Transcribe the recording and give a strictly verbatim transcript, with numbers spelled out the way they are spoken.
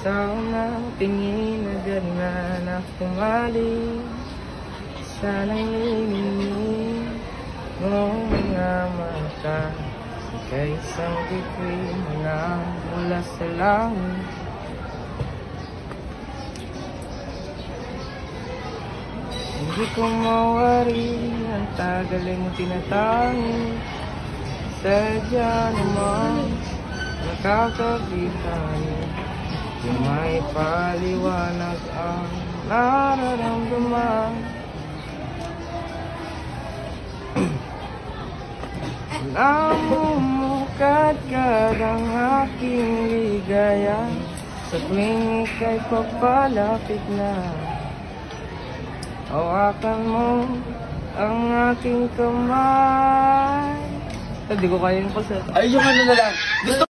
Sa unang tingin agad na nakumali sana'y iningin mong mga mata sa isang bituin na mula sa langit. Hindi ko mawari ang tagal ay mo tinatangi. Sadya naman nakakabitan yung may paliwanag ang nararamdaman. Namumukadkad ang aking ligaya sa tuwing ika'y papalapit na. Hawakan mo ang aking kamay. Hindi ko kaya yung pasal. Ay, yung ano na lang. Gusto